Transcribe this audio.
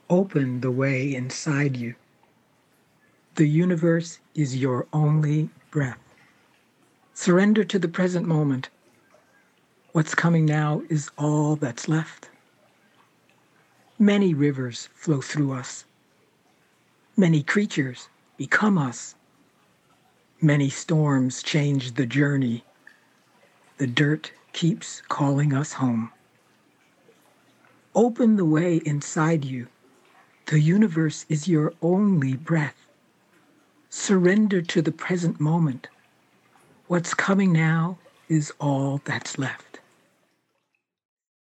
Open the way inside you. The universe is your only breath. Surrender to the present moment. What's coming now is all that's left. Many rivers flow through us. Many creatures become us. Many storms change the journey. The dirt keeps calling us home. Open the way inside you. The universe is your only breath. Surrender to the present moment. What's coming now is all that's left.